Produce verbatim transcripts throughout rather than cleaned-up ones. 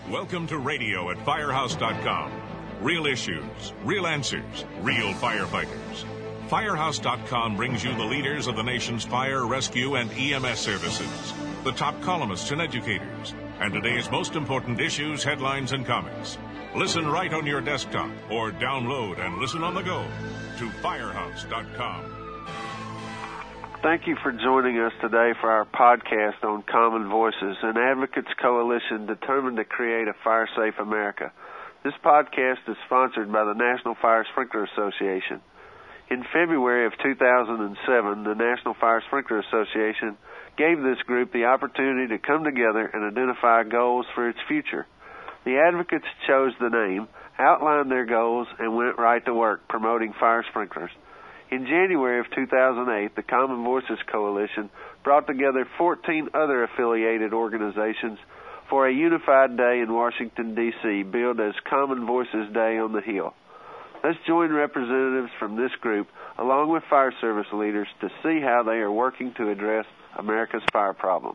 Welcome to radio at firehouse dot com. Real issues, real answers, real firefighters. firehouse dot com brings you the leaders of the nation's fire, rescue, and E M S services, the top columnists and educators, and today's most important issues, headlines, and comments. Listen right on your desktop or download and listen on the go to firehouse dot com. Thank you for joining us today for our podcast on Common Voices, an advocates coalition determined to create a fire-safe America. This podcast is sponsored by the National Fire Sprinkler Association. In February of two thousand seven, the National Fire Sprinkler Association gave this group the opportunity to come together and identify goals for its future. The advocates chose the name, outlined their goals, and went right to work promoting fire sprinklers. In January of two thousand eight, the Common Voices Coalition brought together fourteen other affiliated organizations for a unified day in Washington, D C, billed as Common Voices Day on the Hill. Let's join representatives from this group, along with fire service leaders, to see how they are working to address America's fire problem.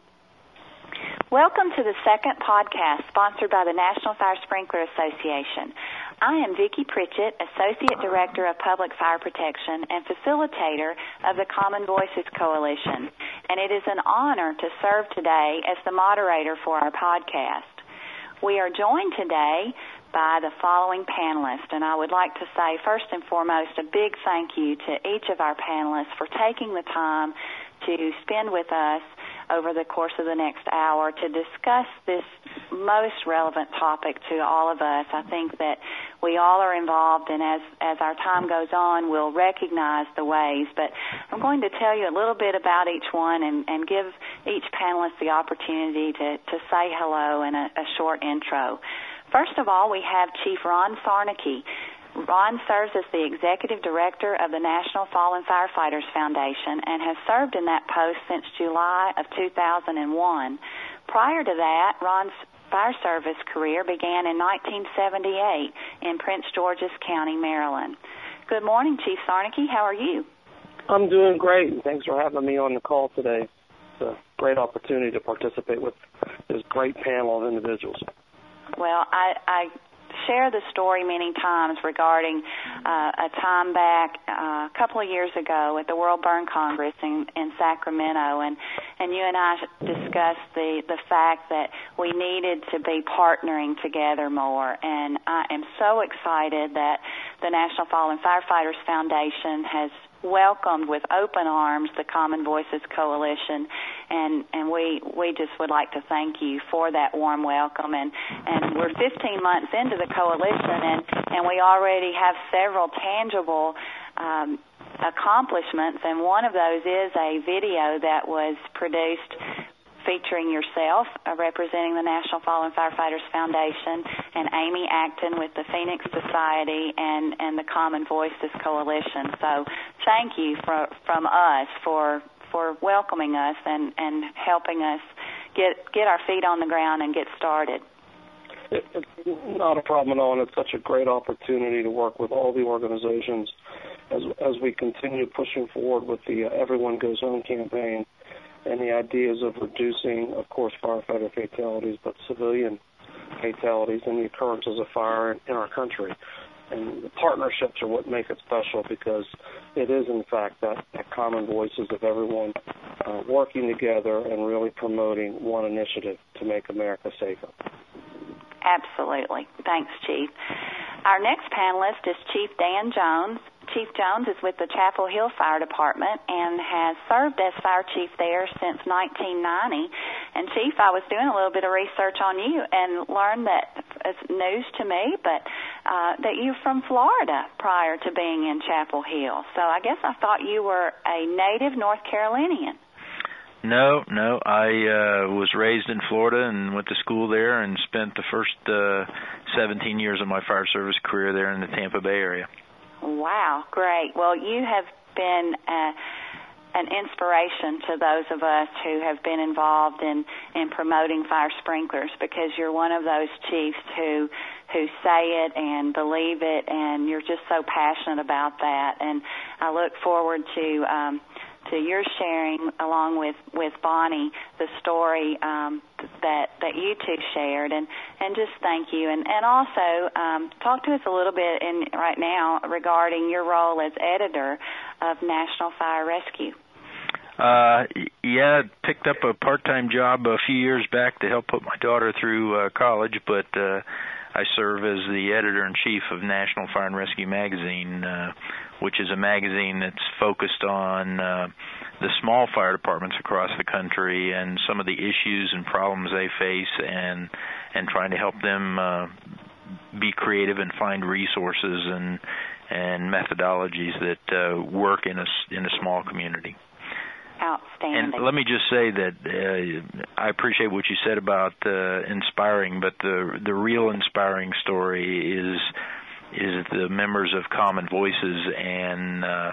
Welcome to the second podcast sponsored by the National Fire Sprinkler Association. I am Vicki Pritchett, Associate Director of Public Fire Protection and Facilitator of the Common Voices Coalition, and it is an honor to serve today as the moderator for our podcast. We are joined today by the following panelists, and I would like to say first and foremost a big thank you to each of our panelists for taking the time to spend with us over the course of the next hour to discuss this most relevant topic to all of us. I think that we all are involved, and as, as our time goes on, we'll recognize the ways. But I'm going to tell you a little bit about each one and, and give each panelist the opportunity to, to say hello and a, a short intro. First of all, we have Chief Ron Sarnacki. Ron serves as the Executive Director of the National Fallen Firefighters Foundation and has served in that post since July of two thousand one. Prior to that, Ron's fire service career began in nineteen seventy-eight in Prince George's County, Maryland. Good morning, Chief Sarnacki. How are you? I'm doing great. Thanks for having me on the call today. It's a great opportunity to participate with this great panel of individuals. Well, I... I share the story many times regarding uh, a time back uh, a couple of years ago at the World Burn Congress in, in Sacramento, and, and you and I discussed the, the fact that we needed to be partnering together more, and I am so excited that the National Fallen Firefighters Foundation has welcomed with open arms the Common Voices Coalition, and, and we we just would like to thank you for that warm welcome. And, and we're fifteen months into the coalition, and, and we already have several tangible um, accomplishments, and one of those is a video that was produced featuring yourself, uh, representing the National Fallen Firefighters Foundation, and Amy Acton with the Phoenix Society and, and the Common Voices Coalition. So thank you for, from us for for welcoming us and, and helping us get get our feet on the ground and get started. It, it's not a problem at all, and it's such a great opportunity to work with all the organizations as, as we continue pushing forward with the uh, Everyone Goes Home campaign, and the ideas of reducing, of course, firefighter fatalities, but civilian fatalities and the occurrences of fire in, in our country. And the partnerships are what make it special, because it is, in fact, that, that common voices of everyone uh, working together and really promoting one initiative to make America safer. Absolutely. Thanks, Chief. Our next panelist is Chief Dan Jones. Chief Jones is with the Chapel Hill Fire Department and has served as fire chief there since nineteen ninety. And Chief, I was doing a little bit of research on you and learned that it's news to me, but uh, that you're from Florida prior to being in Chapel Hill. So I guess I thought you were a native North Carolinian. No, no. I uh, was raised in Florida and went to school there and spent the first uh, seventeen years of my fire service career there in the Tampa Bay area. Wow, great. Well, you have been uh, an inspiration to those of us who have been involved in, in promoting fire sprinklers, because you're one of those chiefs who who say it and believe it, and you're just so passionate about that. And I look forward to um, to your sharing, along with, with Bonnie, the story um, that that you two shared, and, and just thank you. And, and also um, talk to us a little bit in right now regarding your role as editor of National Fire Rescue. Uh, yeah, picked up a part-time job a few years back to help put my daughter through uh, college, but uh, I serve as the editor-in-chief of National Fire and Rescue Magazine, uh, which is a magazine that's focused on uh, the small fire departments across the country and some of the issues and problems they face, and and trying to help them uh, be creative and find resources and and methodologies that uh, work in a in a small community. Outstanding. And let me just say that uh, I appreciate what you said about uh, inspiring, but the the real inspiring story is is the members of Common Voices, and uh,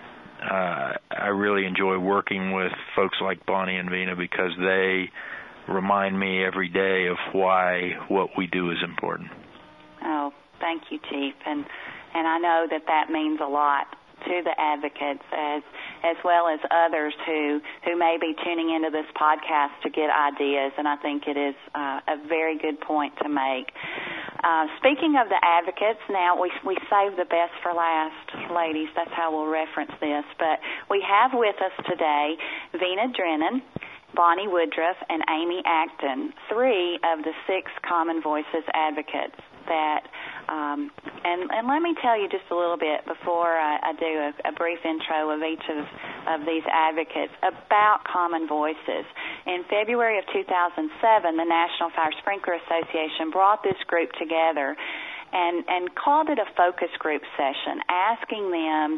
uh, I really enjoy working with folks like Bonnie and Vena because they remind me every day of why what we do is important. Oh, thank you, Chief, and and I know that that means a lot to the advocates as as well as others who who may be tuning into this podcast to get ideas, and I think it is uh, a very good point to make. Uh, speaking of the advocates, now we we save the best for last, ladies. That's how we'll reference this. But we have with us today Vena Drennan, Bonnie Woodruff, and Amy Acton, three of the six Common Voices advocates that, um, and, and let me tell you just a little bit before I, I do a, a brief intro of each of, of these advocates about Common Voices. In February of two thousand seven, the National Fire Sprinkler Association brought this group together and, and called it a focus group session, asking them,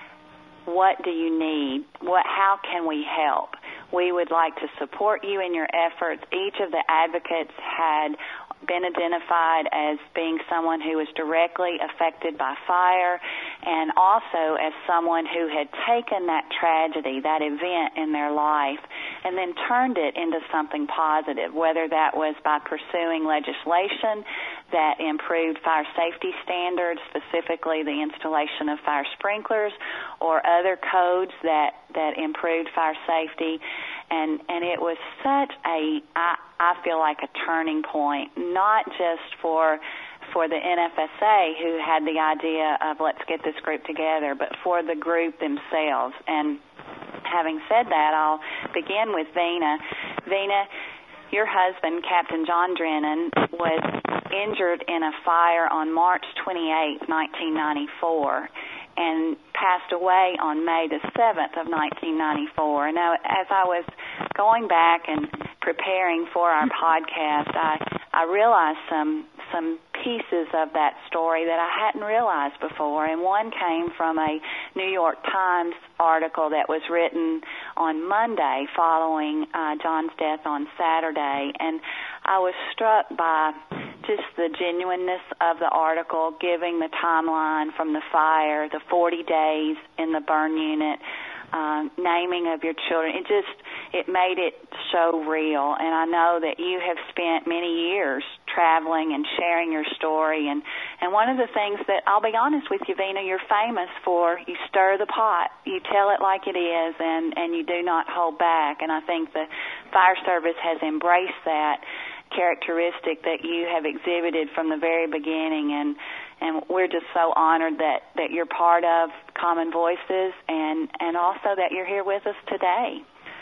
what do you need? What, how can we help? We would like to support you in your efforts. Each of the advocates had been identified as being someone who was directly affected by fire, and also as someone who had taken that tragedy, that event in their life, and then turned it into something positive, whether that was by pursuing legislation that improved fire safety standards, specifically the installation of fire sprinklers, or other codes that, that improved fire safety. And and it was such a, I, I feel like a turning point, not just for for the N F S A, who had the idea of let's get this group together, but for the group themselves. And having said that, I'll begin with Vena. Vena, your husband, Captain John Drennan, was injured in a fire on March twenty-eighth, nineteen ninety-four, and passed away on May the seventh of nineteen ninety-four. Now, as I was going back and preparing for our podcast, I, I realized some some pieces of that story that I hadn't realized before, and one came from a New York Times article that was written on Monday following uh, John's death on Saturday, and I was struck by just the genuineness of the article, giving the timeline from the fire, the forty days in the burn unit, uh, naming of your children. It just, it made it so real. And I know that you have spent many years traveling and sharing your story. And, and one of the things that, I'll be honest with you, Vena, you're famous for, you stir the pot. You tell it like it is, and, and you do not hold back. And I think the fire service has embraced that characteristic that you have exhibited from the very beginning, and and we're just so honored that, that you're part of Common Voices, and, and also that you're here with us today.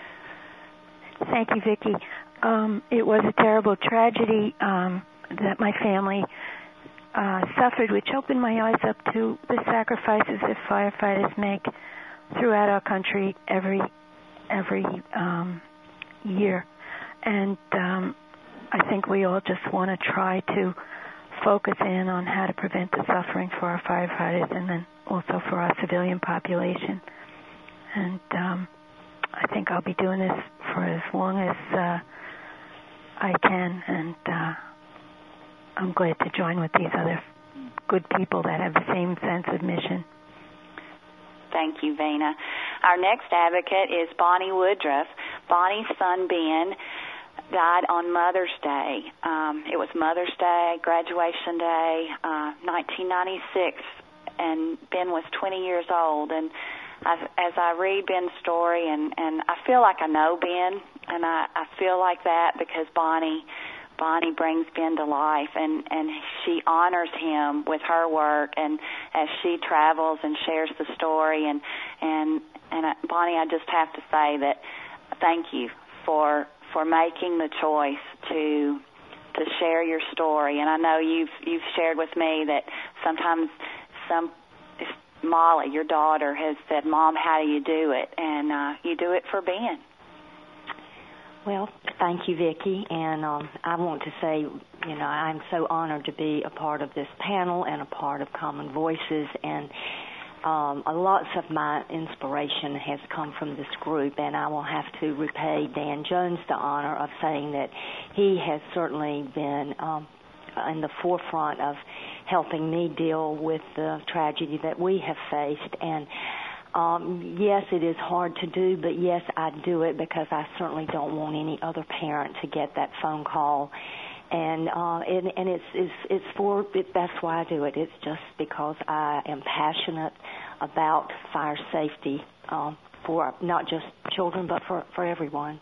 Thank you, Vicki. Um, it was a terrible tragedy um, that my family uh, suffered, which opened my eyes up to the sacrifices that firefighters make throughout our country every every um, year, and um, I think we all just want to try to focus in on how to prevent the suffering for our firefighters and then also for our civilian population. And um, I think I'll be doing this for as long as uh, I can, and uh, I'm glad to join with these other good people that have the same sense of mission. Thank you, Vena. Our next advocate is Bonnie Woodruff. Bonnie's son, Ben, died on Mother's Day. Um, it was Mother's Day, graduation day, uh, nineteen ninety-six, and Ben was twenty years old. And I, as I read Ben's story, and, and I feel like I know Ben, and I, I feel like that because Bonnie Bonnie brings Ben to life, and, and she honors him with her work, and as she travels and shares the story, and and and uh, Bonnie, I just have to say that thank you for for making the choice to to share your story. And I know you've you've shared with me that sometimes some Molly, your daughter, has said, "Mom, how do you do it?" And uh, you do it for Ben. Well, thank you, Vicki, and um, I want to say, you know, I'm so honored to be a part of this panel and a part of Common Voices, and um, lots of my inspiration has come from this group, and I will have to repay Dan Jones the honor of saying that he has certainly been um, in the forefront of helping me deal with the tragedy that we have faced, and Um, yes, it is hard to do, but yes, I do it because I certainly don't want any other parent to get that phone call, and uh, and, and it's it's it's for it, that's why I do it. It's just because I am passionate about fire safety um, for not just children, but for for everyone.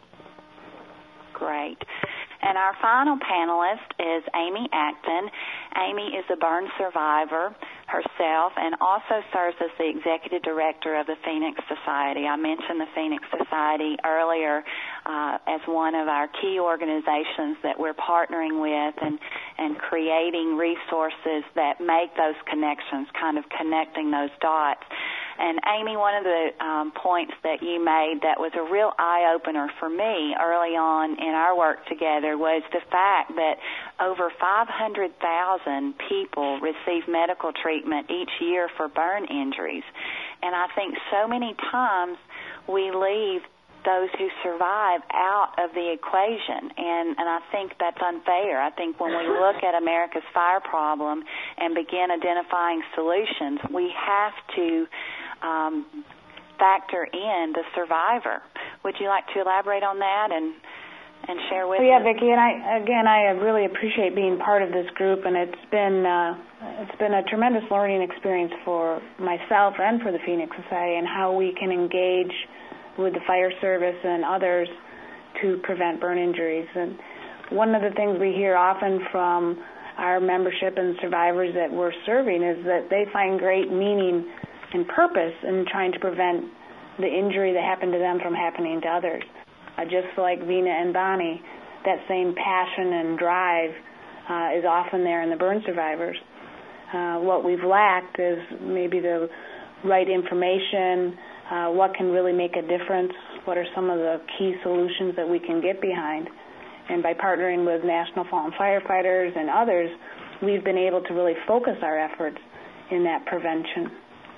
Great. And our final panelist is Amy Acton. Amy is a burn survivor herself and also serves as the executive director of the Phoenix Society. I mentioned the Phoenix Society earlier uh, as one of our key organizations that we're partnering with and, and creating resources that make those connections, kind of connecting those dots. And Amy, one of the um, points that you made that was a real eye-opener for me early on in our work together was the fact that over five hundred thousand people receive medical treatment each year for burn injuries. And I think so many times we leave those who survive out of the equation, and, and I think that's unfair. I think when we look at America's fire problem and begin identifying solutions, we have to um, factor in the survivor. Would you like to elaborate on that and and share with us? Yeah, us? Vicki, and I again I really appreciate being part of this group, and it's been uh, it's been a tremendous learning experience for myself and for the Phoenix Society, and how we can engage with the fire service and others to prevent burn injuries. And one of the things we hear often from our membership and survivors that we're serving is that they find great meaning and purpose in trying to prevent the injury that happened to them from happening to others. Uh, just like Vina and Bonnie, that same passion and drive uh, is often there in the burn survivors. Uh, what we've lacked is maybe the right information, uh, what can really make a difference, what are some of the key solutions that we can get behind. And by partnering with National Fallen Firefighters and others, we've been able to really focus our efforts in that prevention.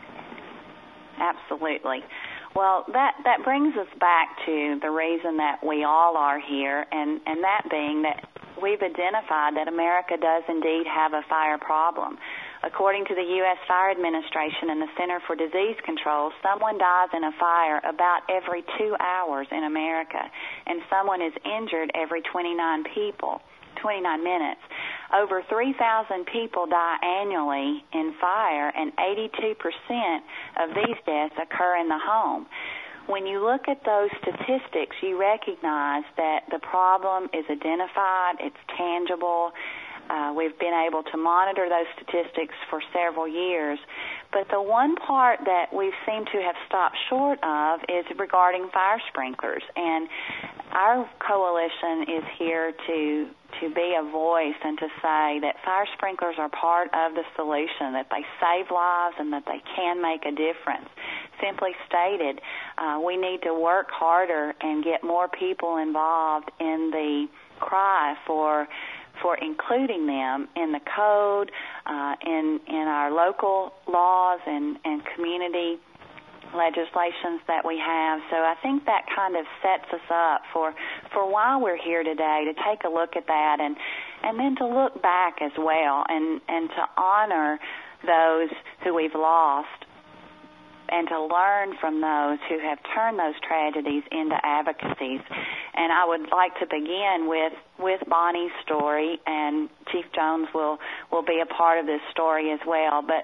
Absolutely. Well, that, that brings us back to the reason that we all are here, and, and that being that we've identified that America does indeed have a fire problem. According to the U S Fire Administration and the Center for Disease Control, someone dies in a fire about every two hours in America, and someone is injured every twenty-nine people, twenty-nine minutes. Over three thousand people die annually in fire, and eighty-two percent of these deaths occur in the home. When you look at those statistics, you recognize that the problem is identified, it's tangible. Uh, we've been able to monitor those statistics for several years. But the one part that we seem to have stopped short of is regarding fire sprinklers. And our coalition is here to to be a voice and to say that fire sprinklers are part of the solution, that they save lives and that they can make a difference. Simply stated, uh, we need to work harder and get more people involved in the cry for for including them in the code, uh, in in our local laws and, and community legislations that we have. So I think that kind of sets us up for, for why we're here today, to take a look at that and, and then to look back as well and, and to honor those who we've lost and to learn from those who have turned those tragedies into advocacies. And I would like to begin with, with Bonnie's story, and Chief Jones will, will be a part of this story as well. But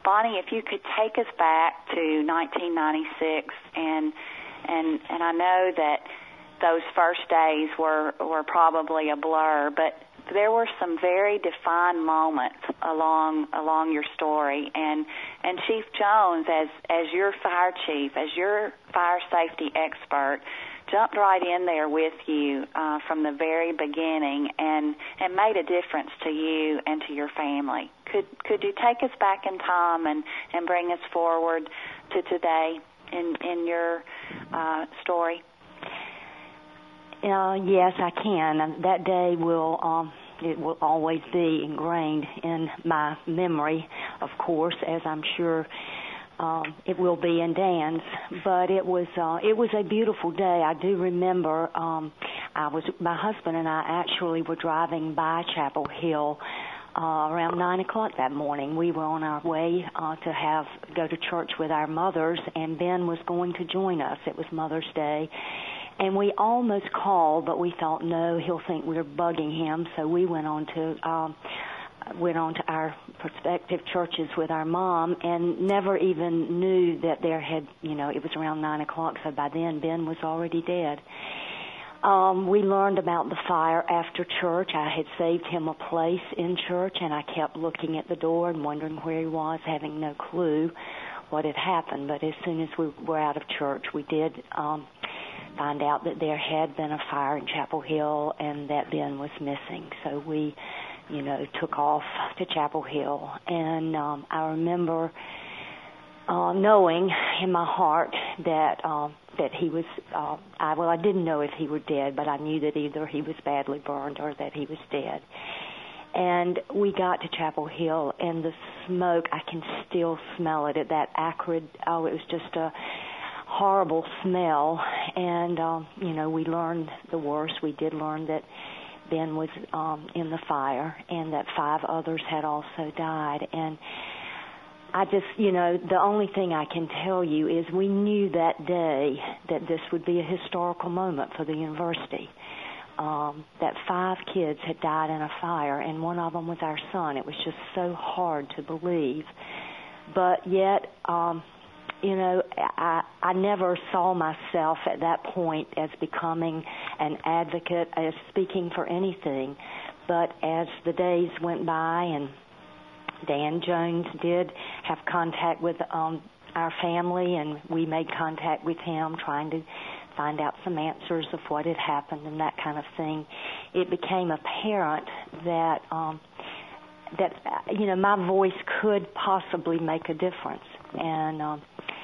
Bonnie, if you could take us back to nineteen ninety-six, and and and I know that those first days were were probably a blur, but there were some very defined moments along along your story, and and Chief Jones, as as your fire chief, as your fire safety expert, jumped right in there with you uh, from the very beginning, and and made a difference to you and to your family. Could could you take us back in time and and bring us forward to today in in your uh, story? Uh, yes, I can. That day will um, it will always be ingrained in my memory, of course, as I'm sure um, it will be in Dan's. But it was uh, it was a beautiful day. I do remember um, I was my husband and I actually were driving by Chapel Hill uh, around nine o'clock that morning. We were on our way uh, to have go to church with our mothers, and Ben was going to join us. It was Mother's Day. And we almost called, but we thought, no, he'll think we were bugging him. So we went on to um, went on to our prospective churches with our mom, and never even knew that there had, you know, it was around nine o'clock. So by then, Ben was already dead. Um, we learned about the fire after church. I had saved him a place in church, and I kept looking at the door and wondering where he was, having no clue what had happened. But as soon as we were out of church, we did Um, find out that there had been a fire in Chapel Hill and that Ben was missing. So we, you know, took off to Chapel Hill. And um, I remember uh, knowing in my heart that um, that he was, uh, I, well, I didn't know if he were dead, but I knew that either he was badly burned or that he was dead. And we got to Chapel Hill, and the smoke, I can still smell it, that acrid, oh, it was just a horrible smell. And um, you know, we learned the worst. We did learn that Ben was um, in the fire, and that five others had also died. And I just, you know, the only thing I can tell you is we knew that day that this would be a historical moment for the university. Um, that five kids had died in a fire, and one of them was our son. It was just so hard to believe. But yet, um, you know, I, I never saw myself at that point as becoming an advocate, as speaking for anything. But as the days went by, and Dan Jones did have contact with um, our family, and we made contact with him, trying to find out some answers of what had happened and that kind of thing, it became apparent that, um, that you know, my voice could possibly make a difference. And um,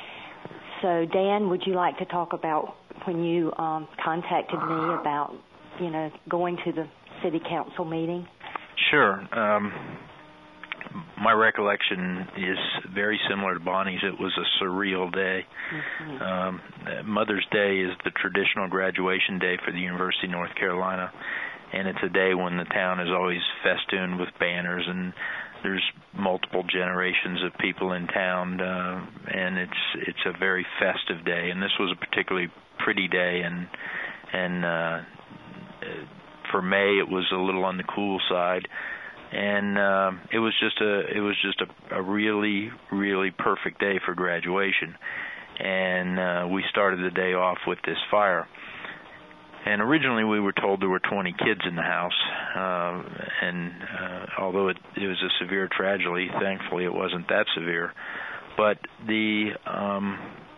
so, Dan, would you like to talk about when you um, contacted me about, you know, going to the city council meeting? Sure. Um, my recollection is very similar to Bonnie's. It was a surreal day. Mm-hmm. Um, Mother's Day is the traditional graduation day for the University of North Carolina, and it's a day when the town is always festooned with banners, and there's multiple generations of people in town, uh, and it's it's a very festive day. And this was a particularly pretty day, and and uh, for May it was a little on the cool side, and uh, it was just a it was just a, a really really perfect day for graduation. And uh, we started the day off with this fire. And originally we were told there were twenty kids in the house, uh, and uh, although it, it was a severe tragedy, thankfully it wasn't that severe. But the um,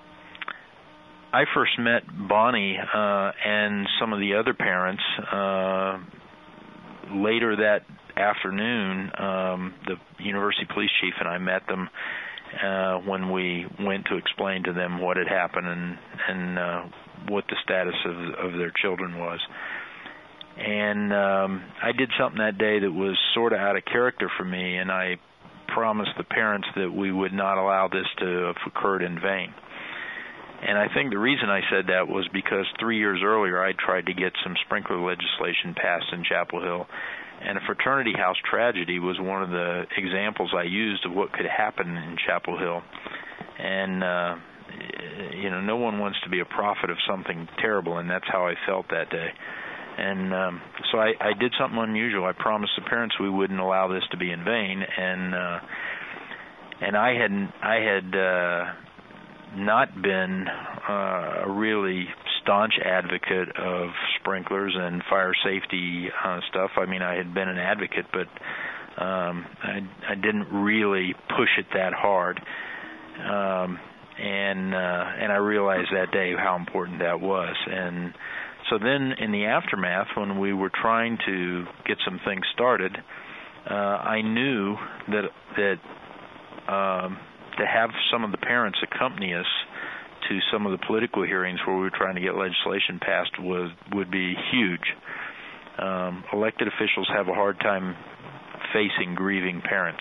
I first met Bonnie uh, and some of the other parents uh, later that afternoon. Um, the university police chief and I met them uh, when we went to explain to them what had happened and and uh, what the status of, of their children was. And um, I did something that day that was sort of out of character for me, and I promised the parents that we would not allow this to have occurred in vain. And I think the reason I said that was because three years earlier I tried to get some sprinkler legislation passed in Chapel Hill, and a fraternity house tragedy was one of the examples I used of what could happen in Chapel Hill. And uh, you know, no one wants to be a prophet of something terrible, and that's how I felt that day. And um, so I, I did something unusual. I promised the parents we wouldn't allow this to be in vain, and uh, and I hadn't, I had uh, not been uh, a really staunch advocate of sprinklers and fire safety uh, stuff. I mean, I had been an advocate, but um, I, I didn't really push it that hard. Um, and uh, and I realized that day how important that was. And so then in the aftermath, when we were trying to get some things started, uh, I knew that that um, to have some of the parents accompany us to some of the political hearings where we were trying to get legislation passed was would be huge. Um, elected officials have a hard time facing grieving parents.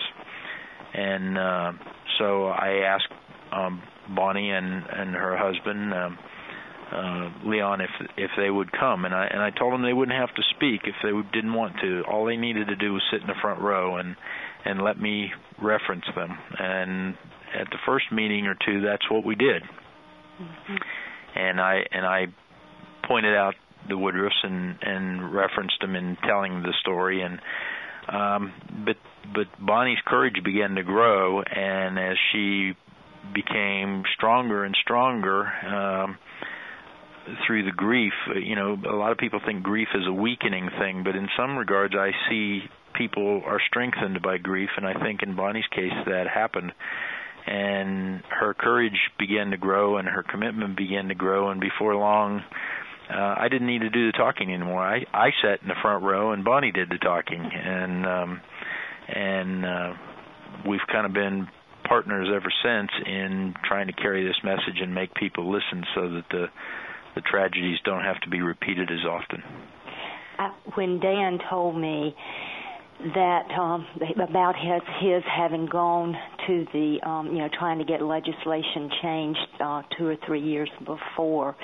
And uh, so I asked um, Bonnie and, and her husband, um, uh, Leon, if if they would come. And I and I told them they wouldn't have to speak if they didn't want to. All they needed to do was sit in the front row and, and let me reference them. And at the first meeting or two, that's what we did. Mm-hmm. And I and I pointed out the Woodruffs and, and referenced them in telling the story. And um, but but Bonnie's courage began to grow, and as she became stronger and stronger um, through the grief, you know, a lot of people think grief is a weakening thing, but in some regards, I see people are strengthened by grief, and I think in Bonnie's case that happened. And her courage began to grow, and her commitment began to grow, and before long, uh, I didn't need to do the talking anymore. I, I sat in the front row, and Bonnie did the talking, and um, and uh, we've kind of been partners ever since in trying to carry this message and make people listen, so that the the tragedies don't have to be repeated as often. Uh, when Dan told me that um, about his his having gone to the um, you know trying to get legislation changed uh, two or three years before,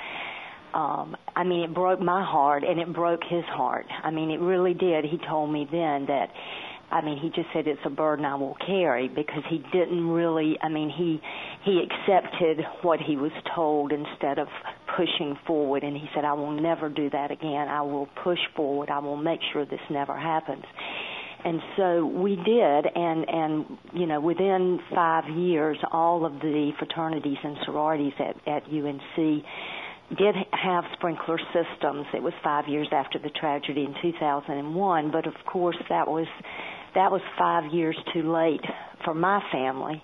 um, I mean it broke my heart and it broke his heart. I mean it really did. He told me then that, I mean he just said it's a burden I will carry, because he didn't really. I mean he he accepted what he was told instead of pushing forward, and he said, I will never do that again. I will push forward. I will make sure this never happens. And so we did, and, and you know, within five years, all of the fraternities and sororities at, at U N C did have sprinkler systems. It was five years after the tragedy in two thousand one, but of course that was that was five years too late for my family.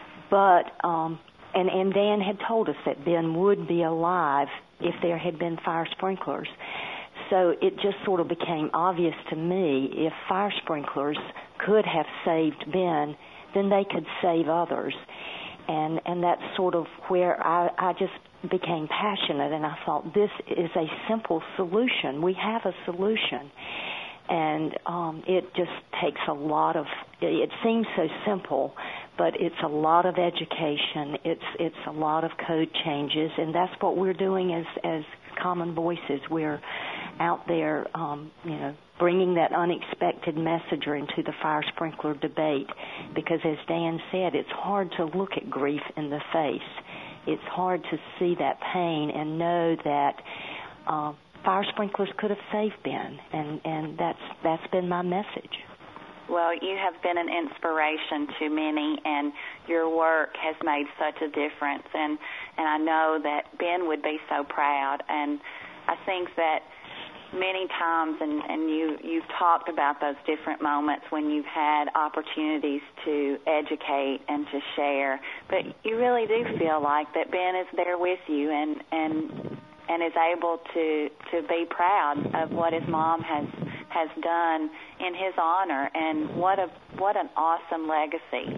But um, and, and Dan had told us that Ben would be alive if there had been fire sprinklers. So it just sort of became obvious to me, if fire sprinklers could have saved Ben, then they could save others. And and that's sort of where I, I just became passionate, and I thought, this is a simple solution. We have a solution. And um, it just takes a lot of, it seems so simple, but it's a lot of education. It's it's a lot of code changes, and that's what we're doing as, as Common Voices. We're out there, um, you know, bringing that unexpected messenger into the fire sprinkler debate, because as Dan said, it's hard to look at grief in the face. It's hard to see that pain and know that uh, fire sprinklers could have saved Ben, and, and that's that's been my message. Well, you have been an inspiration to many, and your work has made such a difference, and, and I know that Ben would be so proud, and I think that many times, and, and you, you've talked about those different moments when you've had opportunities to educate and to share, but you really do feel like that Ben is there with you and and and is able to, to be proud of what his mom has has done in his honor, and what a what an awesome legacy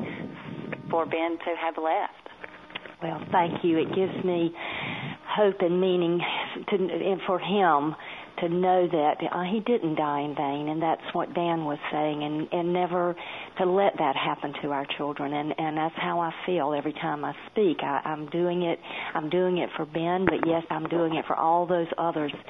for Ben to have left. Well, thank you. It gives me hope and meaning to, and for him to know that uh, he didn't die in vain, and that's what Dan was saying, and, and never to let that happen to our children, and, and that's how I feel every time I speak. I, I'm doing it I'm doing it for Ben, but yes, I'm doing it for all those others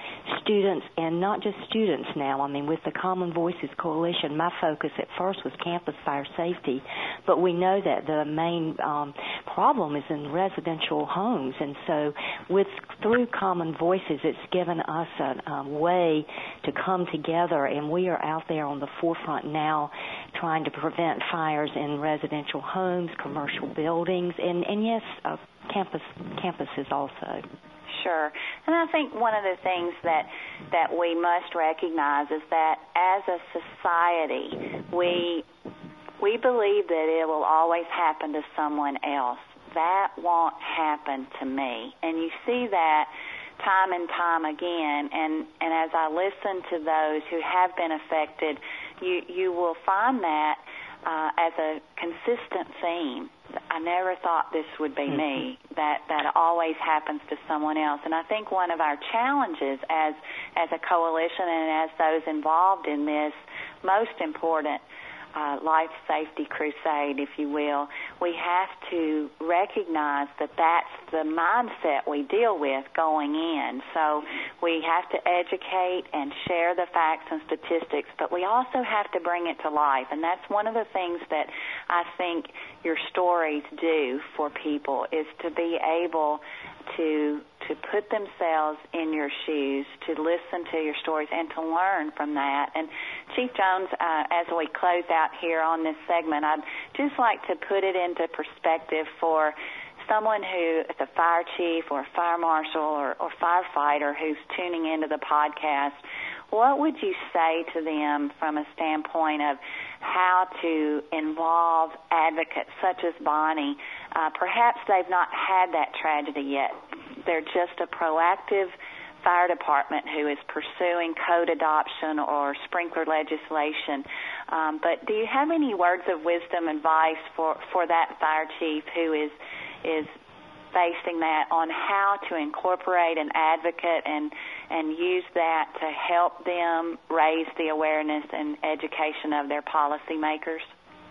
students, and not just students now. I mean, with the Common Voices Coalition, my focus at first was campus fire safety, but we know that the main um, problem is in residential homes, and so with through Common Voices, it's given us a, a way to come together, and we are out there on the forefront now trying to prevent fires in residential homes, commercial buildings, and, and yes, uh, campus campuses also. Sure. And I think one of the things that that we must recognize is that as a society, we we believe that it will always happen to someone else. That won't happen to me. And you see that time and time again. And, and as I listen to those who have been affected, you, you will find that uh, as a consistent theme. I never thought this would be me, that, that always happens to someone else. And I think one of our challenges as, as a coalition and as those involved in this most important Uh, life safety crusade, if you will, we have to recognize that that's the mindset we deal with going in. So we have to educate and share the facts and statistics, but we also have to bring it to life. And that's one of the things that I think your stories do for people, is to be able to to put themselves in your shoes, to listen to your stories, and to learn from that. And Chief Jones, uh, as we close out here on this segment, I'd just like to put it into perspective for someone who is a fire chief or a fire marshal or, or firefighter who's tuning into the podcast. What would you say to them from a standpoint of how to involve advocates such as Bonnie? Uh, perhaps they've not had that tragedy yet. They're just a proactive fire department who is pursuing code adoption or sprinkler legislation. Um, but do you have any words of wisdom, advice for, for that fire chief who is is facing that, on how to incorporate an advocate and and use that to help them raise the awareness and education of their policymakers?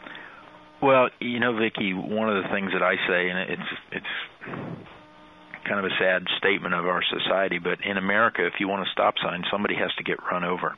Well, you know, Vicki, one of the things that I say, and it's it's kind of a sad statement of our society, but in America, if you want a stop sign, somebody has to get run over.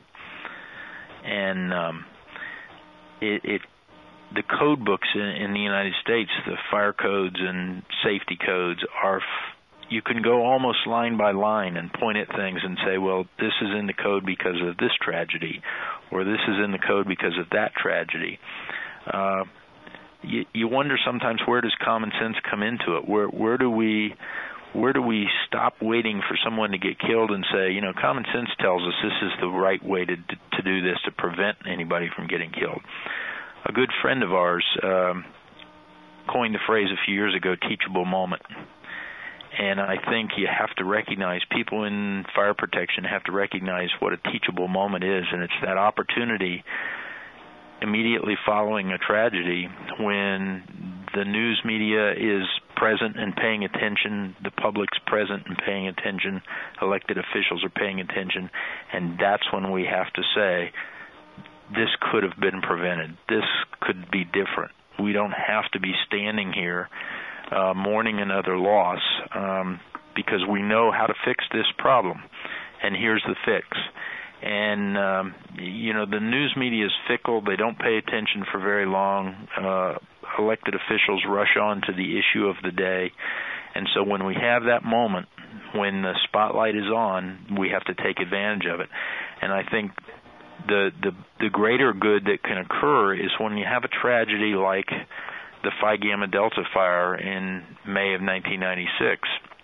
And um, it, it the code books in, in the United States, the fire codes and safety codes, are f- you can go almost line by line and point at things and say, well, this is in the code because of this tragedy, or this is in the code because of that tragedy. Uh, you, you wonder sometimes, where does common sense come into it? Where where do we where do we stop waiting for someone to get killed and say, you know, common sense tells us this is the right way to to do this to prevent anybody from getting killed. A good friend of ours um, coined the phrase a few years ago, teachable moment. And I think you have to recognize, people in fire protection have to recognize what a teachable moment is, and it's that opportunity immediately following a tragedy when the news media is present and paying attention, the public's present and paying attention, elected officials are paying attention, and that's when we have to say, this could have been prevented. This could be different. We don't have to be standing here uh, mourning another loss um, because we know how to fix this problem, and here's the fix. And, um, you know, the news media is fickle. They don't pay attention for very long. Uh, elected officials rush on to the issue of the day. And so when we have that moment, when the spotlight is on, we have to take advantage of it. And I think the, the, the greater good that can occur is when you have a tragedy like the Phi Gamma Delta fire in May of nineteen ninety-six.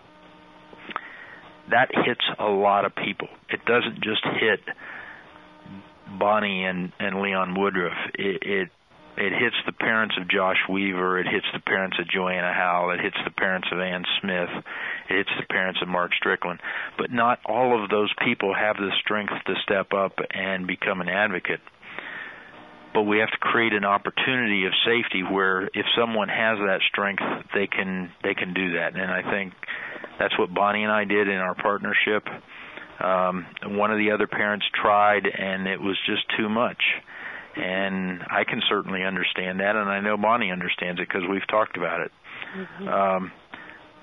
That hits a lot of people. It doesn't just hit Bonnie and, and Leon Woodruff. It, it it hits the parents of Josh Weaver. It hits the parents of Joanna Howell. It hits the parents of Ann Smith. It hits the parents of Mark Strickland. But not all of those people have the strength to step up and become an advocate. But we have to create an opportunity of safety where if someone has that strength, they can they can do that. And I think that's what Bonnie and I did in our partnership. Um, one of the other parents tried, and it was just too much. And I can certainly understand that, and I know Bonnie understands it because we've talked about it. Mm-hmm. Um,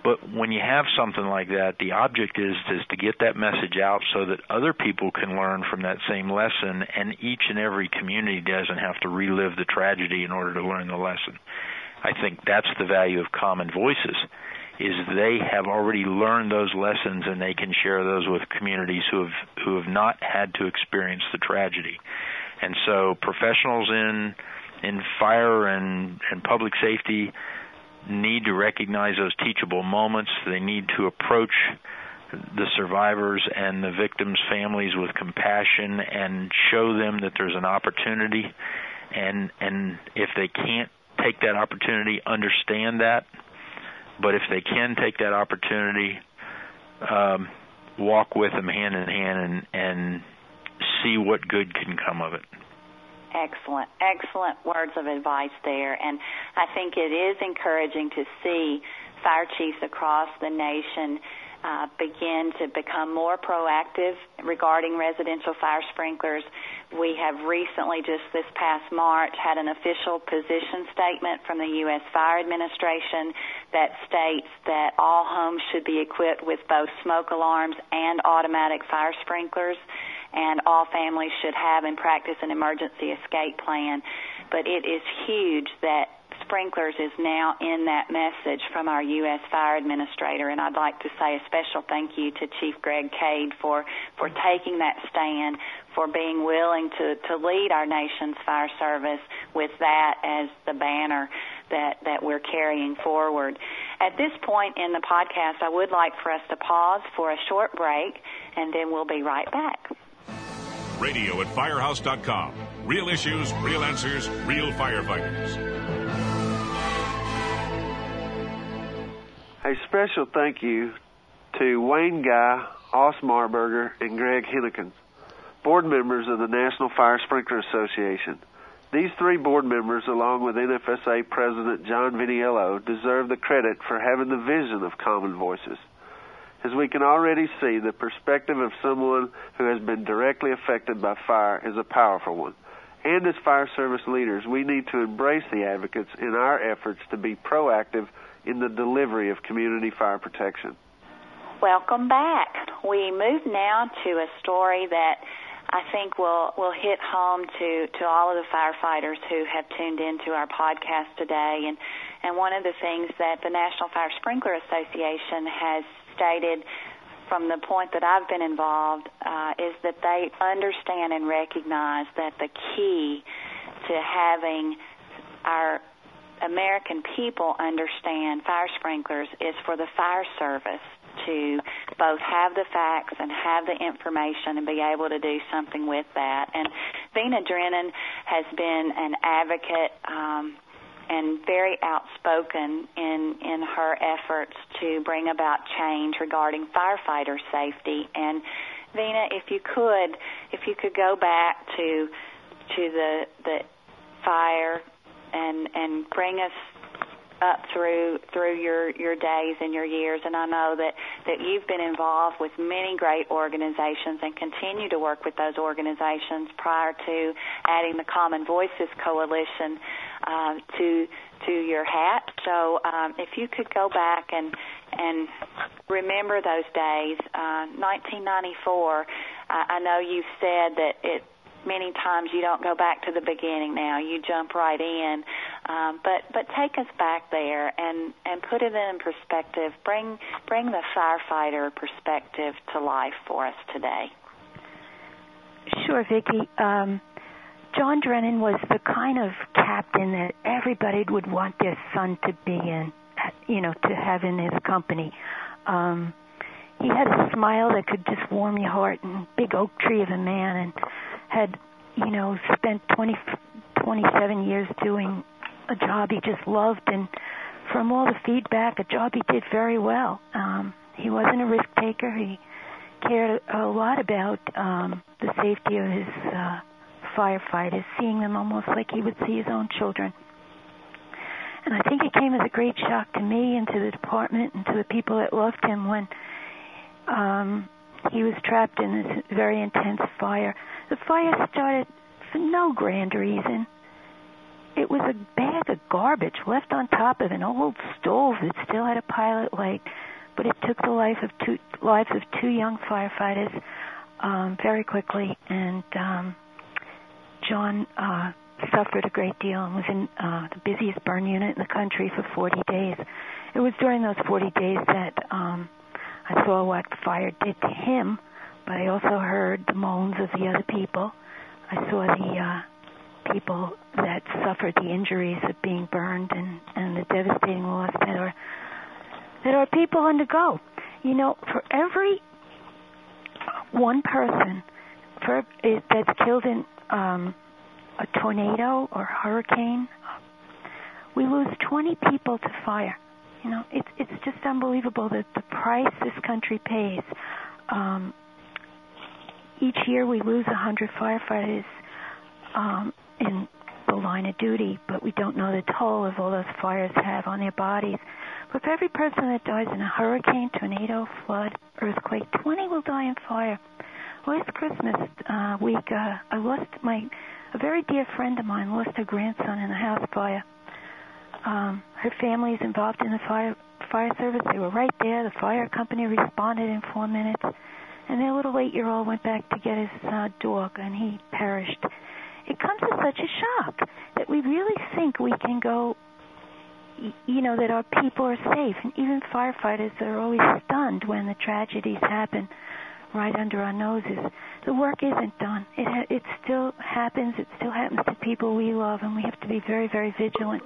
But when you have something like that, the object is, is to get that message out so that other people can learn from that same lesson, and each and every community doesn't have to relive the tragedy in order to learn the lesson. I think that's the value of Common Voices, is they have already learned those lessons and they can share those with communities who have who have not had to experience the tragedy. And so professionals in in fire and, and public safety need to recognize those teachable moments. They need to approach the survivors and the victims' families with compassion and show them that there's an opportunity. And and if they can't take that opportunity, understand that. But if they can take that opportunity, um, walk with them hand in hand and, and see what good can come of it. Excellent, excellent words of advice there. And I think it is encouraging to see fire chiefs across the nation uh, begin to become more proactive regarding residential fire sprinklers. We have recently, just this past March, had an official position statement from the U S Fire Administration that states that all homes should be equipped with both smoke alarms and automatic fire sprinklers, and all families should have and practice an emergency escape plan. But it is huge that sprinklers is now in that message from our U S Fire Administrator, and I'd like to say a special thank you to Chief Greg Cade for, for taking that stand, for being willing to, to lead our nation's fire service with that as the banner that, that we're carrying forward. At this point in the podcast, I would like for us to pause for a short break, and then we'll be right back. Radio at firehouse dot com. Real issues, real answers, real firefighters. A special thank you to Wayne Guy, Os Marburger, and Greg Hennekens, board members of the National Fire Sprinkler Association. These three board members, along with N F S A President John Viniello, deserve the credit for having the vision of Common Voices. As we can already see, the perspective of someone who has been directly affected by fire is a powerful one. And as fire service leaders, we need to embrace the advocates in our efforts to be proactive in the delivery of community fire protection. Welcome back. We move now to a story that I think will, will hit home to, to all of the firefighters who have tuned into our podcast today. And, and one of the things that the National Fire Sprinkler Association has stated from the point that I've been involved uh, is that they understand and recognize that the key to having our American people understand fire sprinklers is for the fire service to both have the facts and have the information and be able to do something with that. And Vina Drennan has been an advocate um, and very outspoken in, in her efforts to bring about change regarding firefighter safety. And Vina, if you could, if you could go back to to the the fire and and bring us up through through your, your days and your years. And I know that, that you've been involved with many great organizations and continue to work with those organizations prior to adding the Common Voices Coalition uh, to to your hat. So um, if you could go back and and remember those days, uh, nineteen ninety-four, uh, I know you've said that it many times you don't go back to the beginning now. You jump right in. Um, but but take us back there and, and put it in perspective. Bring bring the firefighter perspective to life for us today. Sure, Vicki. Um, John Drennan was the kind of captain that everybody would want their son to be in, you know, to have in his company. Um, he had a smile that could just warm your heart, and big oak tree of a man, and had, you know, spent twenty, twenty-seven years doing a job he just loved, and from all the feedback, a job he did very well. Um, he wasn't a risk taker. He cared a lot about um, the safety of his uh, firefighters, seeing them almost like he would see his own children. And I think it came as a great shock to me and to the department and to the people that loved him when um, he was trapped in this very intense fire. The fire started for no grand reason. it was a bag of garbage left on top of an old stove that still had a pilot light, but it took the life of two lives of two young firefighters um, very quickly, and um, John uh, suffered a great deal and was in uh, the busiest burn unit in the country for forty days. It was during those forty days that um, I saw what fire did to him, but I also heard the moans of the other people. I saw the uh, people that suffered the injuries of being burned and, and the devastating loss that our that our people undergo. You know, for every one person for is, that's killed in um, a tornado or hurricane, we lose twenty people to fire. You know, it's it's just unbelievable that the price this country pays. Um, each year we lose one hundred firefighters um, in the line of duty, but we don't know the toll of all those fires have on their bodies. But for every person that dies in a hurricane, tornado, flood, earthquake, twenty will die in fire. Last Christmas uh, week, uh, I lost my, a very dear friend of mine lost her grandson in a house fire. Um, her family is involved in the fire fire service. They were right there. The fire company responded in four minutes. And their little eight-year-old went back to get his uh, dog, and he perished. It comes as such a shock that we really think we can go, you know, that our people are safe. And even firefighters are always stunned when the tragedies happen right under our noses. The work isn't done. It ha- it still happens. It still happens to people we love, and we have to be very, very vigilant.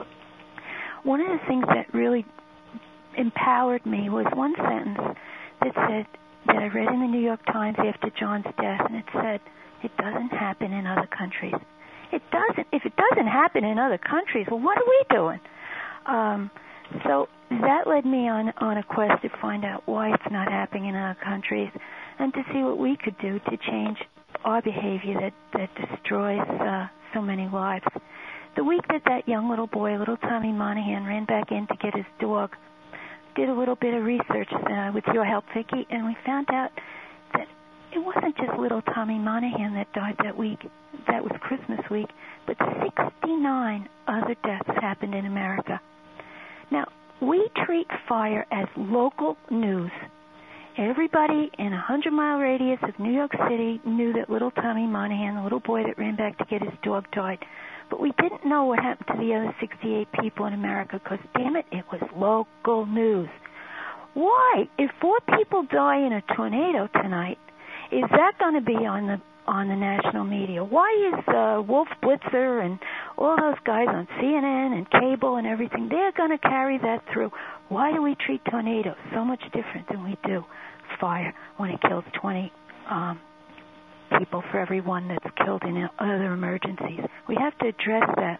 One of the things that really empowered me was one sentence that said, that I read in the New York Times after John's death, and it said, it doesn't happen in other countries. It doesn't. If it doesn't happen in other countries, well, what are we doing? Um, so that led me on, on a quest to find out why it's not happening in other countries and to see what we could do to change our behavior that, that destroys uh, so many lives. The week that that young little boy, little Tommy Monahan, ran back in to get his dog, did a little bit of research uh, with your help, Vicki, and we found out that it wasn't just little Tommy Monahan that died that week. That was Christmas week, but sixty-nine other deaths happened in America. Now, we treat fire as local news. Everybody in a hundred-mile radius of New York City knew that little Tommy Monahan, the little boy that ran back to get his dog, died. But we didn't know what happened to the other sixty-eight people in America because, damn it, it was local news. Why? If four people die in a tornado tonight, is that going to be on the on the national media? Why is uh, Wolf Blitzer and all those guys on C N N and cable and everything, they're going to carry that through? Why do we treat tornadoes so much different than we do fire when it kills twenty um people for every one that's killed in other emergencies? We have to address that.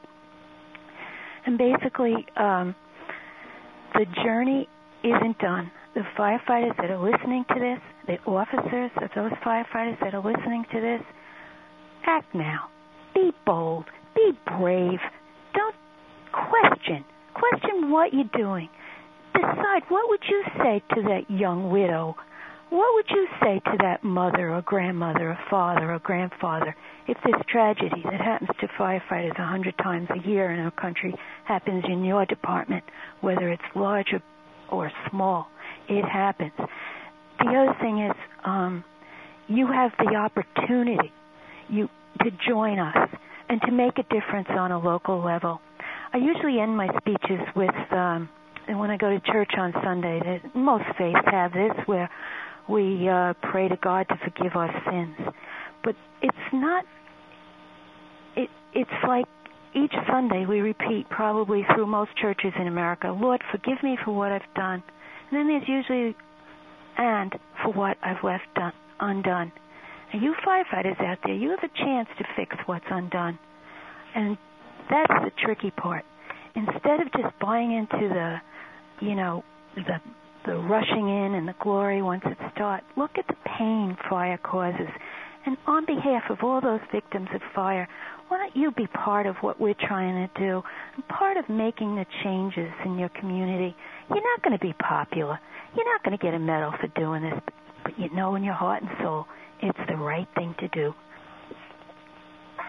And basically, um, the journey isn't done. The firefighters that are listening to this, the officers of those firefighters that are listening to this, act now. Be bold. Be brave. Don't question. Question what you're doing. Decide, what would you say to that young widow? What would you say to that mother or grandmother or father or grandfather if this tragedy that happens to firefighters a hundred times a year in our country happens in your department, whether it's large or, or small? It happens. The other thing is um, you have the opportunity you to join us and to make a difference on a local level. I usually end my speeches with, um, and when I go to church on Sunday, most faiths have this, where we uh, pray to God to forgive our sins. But it's not, it, it's like each Sunday we repeat, probably through most churches in America, Lord, forgive me for what I've done. And then there's usually, and for what I've left done, undone. And you firefighters out there, you have a chance to fix what's undone. And that's the tricky part. Instead of just buying into the, you know, the the rushing in and the glory once it starts, look at the pain fire causes. And on behalf of all those victims of fire, why don't you be part of what we're trying to do, and part of making the changes in your community? You're not going to be popular. You're not going to get a medal for doing this, but you know in your heart and soul it's the right thing to do.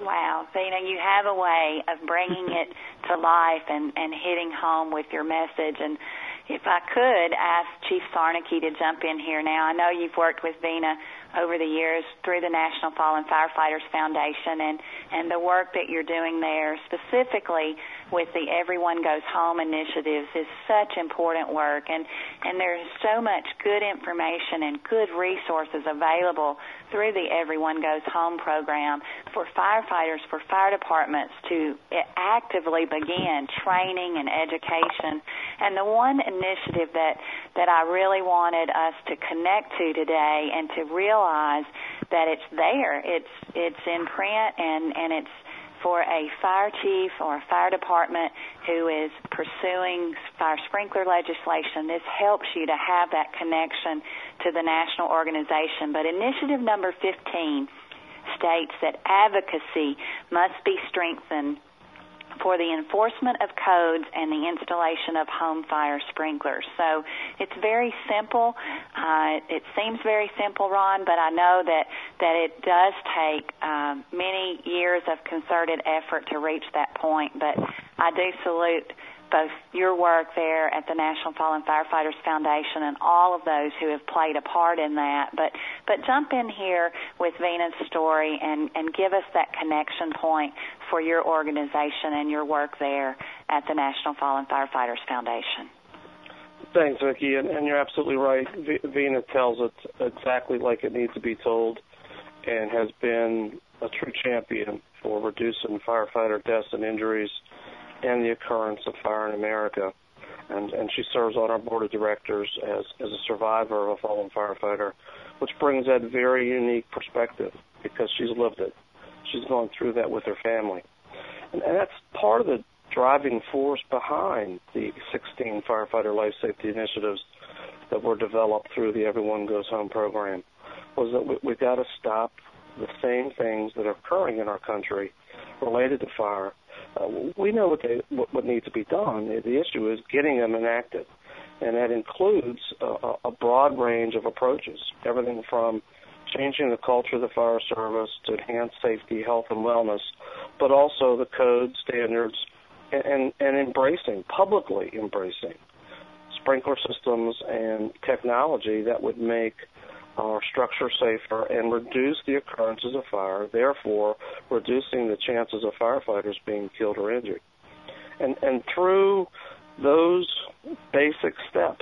Wow, Vena, you have a way of bringing it to life and, and hitting home with your message. And if I could ask Chief Sarnecki to jump in here now. I know you've worked with Vena over the years through the National Fallen Firefighters Foundation, and, and the work that you're doing there, specifically with the Everyone Goes Home initiatives, is such important work. And, and there's so much good information and good resources available through the Everyone Goes Home program for firefighters, for fire departments to actively begin training and education. And the one initiative that, that I really wanted us to connect to today and to realize that it's there, it's it's in print, and, and it's for a fire chief or a fire department who is pursuing fire sprinkler legislation. This helps you to have that connection to the national organization. But initiative number fifteen states that advocacy must be strengthened for the enforcement of codes and the installation of home fire sprinklers. So it's very simple. Uh, it seems very simple, Ron, but I know that, that it does take um, many years of concerted effort to reach that point. But I do salute both your work there at the National Fallen Firefighters Foundation and all of those who have played a part in that. But but jump in here with Vena's story and, and give us that connection point for your organization and your work there at the National Fallen Firefighters Foundation. Thanks, Vicki, and, and you're absolutely right. V- Vena tells it exactly like it needs to be told and has been a true champion for reducing firefighter deaths and injuries and the occurrence of fire in America. And, and she serves on our board of directors as, as a survivor of a fallen firefighter, which brings that very unique perspective because she's lived it. She's gone through that with her family. And, and that's part of the driving force behind the sixteen firefighter life safety initiatives that were developed through the Everyone Goes Home program, was that we, we've got to stop the same things that are occurring in our country related to fire. Uh, we know what, they, what, what needs to be done. The issue is getting them enacted, and that includes a, a broad range of approaches, everything from changing the culture of the fire service to enhance safety, health, and wellness, but also the code standards and, and, and embracing, publicly embracing, sprinkler systems and technology that would make our structure safer and reduce the occurrences of fire, therefore reducing the chances of firefighters being killed or injured. And and through those basic steps,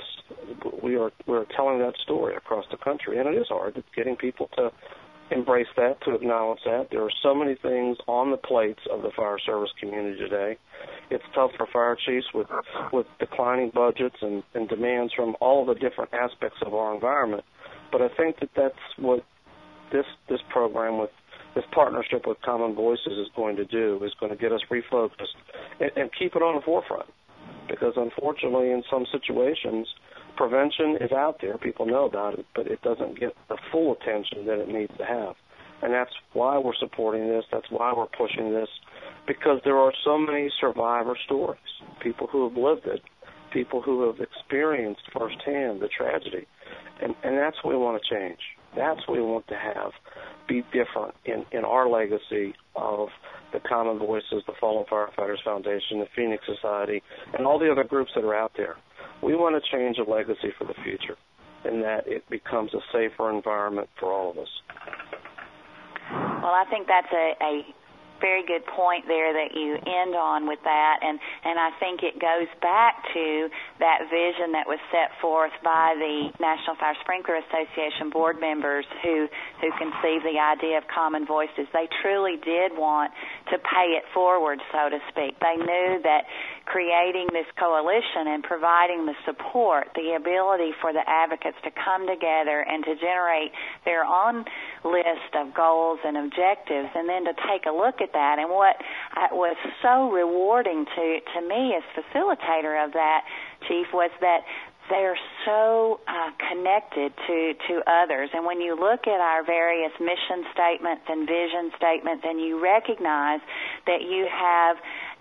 we are we're telling that story across the country, and it is hard getting people to embrace that, to acknowledge that. There are so many things on the plates of the fire service community today. It's tough for fire chiefs with with declining budgets and, and demands from all the different aspects of our environment. But I think that that's what this this program, with this partnership with Common Voices, is going to do, is going to get us refocused and, and keep it on the forefront. Because unfortunately, in some situations, prevention is out there. People know about it, but it doesn't get the full attention that it needs to have. And that's why we're supporting this. That's why we're pushing this, because there are so many survivor stories, people who have lived it, people who have experienced firsthand the tragedy. And, and that's what we want to change. That's what we want to have be different in, in our legacy of the Common Voices, the Fallen Firefighters Foundation, the Phoenix Society, and all the other groups that are out there. We want to change a legacy for the future, in that it becomes a safer environment for all of us. Well, I think that's a, a very good point there that you end on with that, and, and I think it goes back to that vision that was set forth by the National Fire Sprinkler Association board members who, who conceived the idea of Common Voices. They truly did want to pay it forward, so to speak. They knew that creating this coalition and providing the support, the ability for the advocates to come together and to generate their own list of goals and objectives, and then to take a look at that. And what was so rewarding to, to me as facilitator of that, Chief, was that they're so uh, connected to, to others. And when you look at our various mission statements and vision statements, and you recognize that you have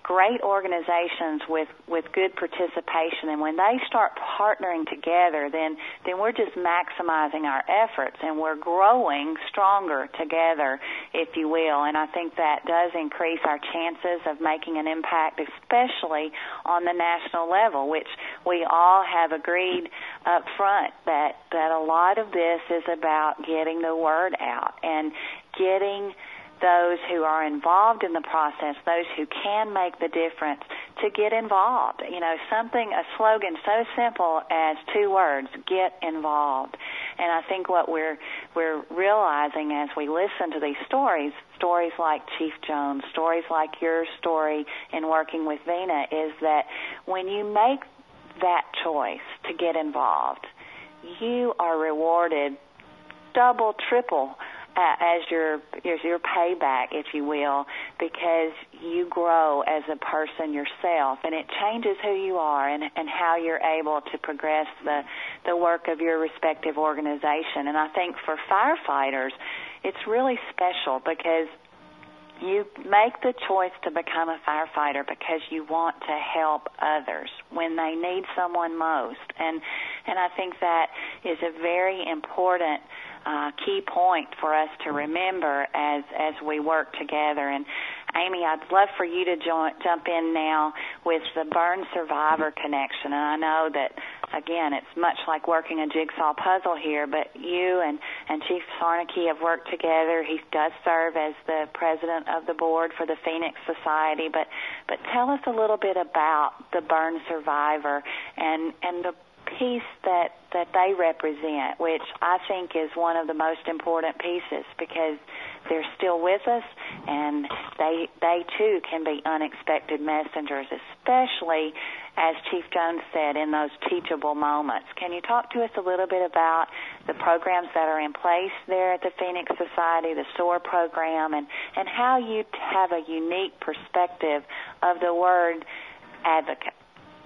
great organizations with, with good participation, and when they start partnering together, then, then we're just maximizing our efforts, and we're growing stronger together, if you will. And I think that does increase our chances of making an impact, especially on the national level, which we all have agreed up front that, that a lot of this is about getting the word out and getting those who are involved in the process, those who can make the difference, to get involved. You know, something, a slogan so simple as two words, get involved. And I think what we're we're realizing as we listen to these stories, stories like Chief Jones, stories like your story in working with Vena, is that when you make that choice to get involved, you are rewarded double, triple Uh, as your as your payback, if you will, because you grow as a person yourself, and it changes who you are and, and how you're able to progress the, the work of your respective organization. And I think for firefighters, it's really special because you make the choice to become a firefighter because you want to help others when they need someone most. And, and I think that is a very important Uh, key point for us to remember as as we work together. And Amy, I'd love for you to join, jump in now with the burn survivor connection. And I know that, again, it's much like working a jigsaw puzzle here, but you and, and Chief Sarnecki have worked together. He does serve as the president of the board for the Phoenix Society. But, but tell us a little bit about the burn survivor and, and the piece that, that they represent, which I think is one of the most important pieces because they're still with us, and they they too can be unexpected messengers, especially, as Chief Jones said, in those teachable moments. Can you talk to us a little bit about the programs that are in place there at the Phoenix Society, the SOAR program, and, and how you have a unique perspective of the word advocate?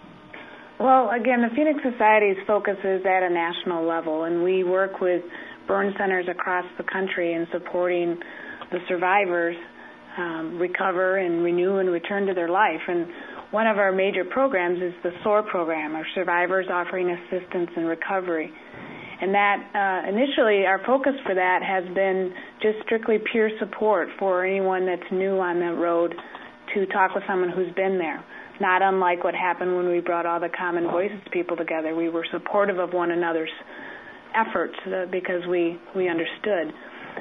Well, again, the Phoenix Society's focus is at a national level, and we work with burn centers across the country in supporting the survivors um, recover and renew and return to their life. And one of our major programs is the SOAR program, our Survivors Offering Assistance in Recovery. And that uh, initially our focus for that has been just strictly peer support for anyone that's new on the road to talk with someone who's been there. Not unlike what happened when we brought all the Common Voices people together. We were supportive of one another's efforts uh, because we, we understood.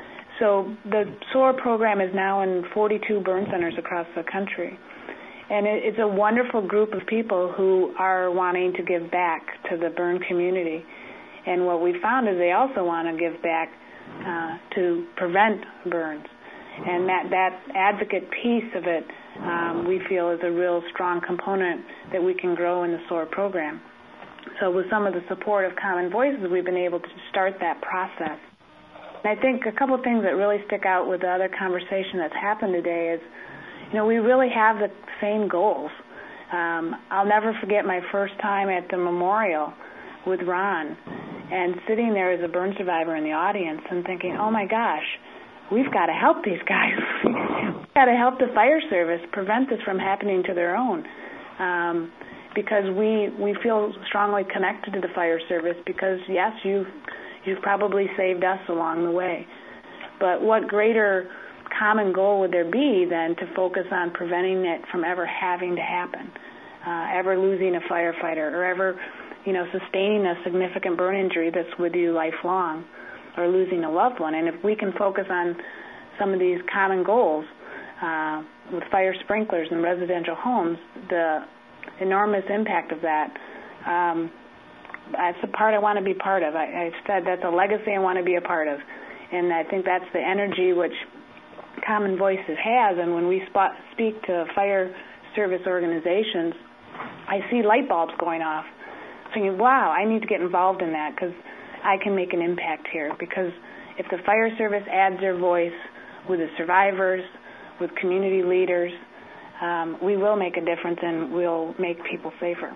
So the SOAR program is now in forty-two burn centers across the country. And it, it's a wonderful group of people who are wanting to give back to the burn community. And what we found is they also want to give back uh, to prevent burns. And that, that advocate piece of it, um, we feel, is a real strong component that we can grow in the SOAR program. So with some of the support of Common Voices, we've been able to start that process. And I think a couple of things that really stick out with the other conversation that's happened today is, you know, we really have the same goals. Um, I'll never forget my first time at the memorial with Ron and sitting there as a burn survivor in the audience and thinking, oh, my gosh, we've got to help these guys. We've got to help the fire service prevent this from happening to their own, um, because we we feel strongly connected to the fire service because, yes, you've, you've probably saved us along the way. But what greater common goal would there be than to focus on preventing it from ever having to happen, uh, ever losing a firefighter or ever, you know, sustaining a significant burn injury that's with you lifelong, or losing a loved one. And if we can focus on some of these common goals uh, with fire sprinklers in residential homes, the enormous impact of that, um, that's a part I want to be part of. I, I've said that's a legacy I want to be a part of. And I think that's the energy which Common Voices has. And when we spot, speak to fire service organizations, I see light bulbs going off, thinking, wow, I need to get involved in that because I can make an impact here. Because if the fire service adds their voice with the survivors, with community leaders, um, we will make a difference and we'll make people safer.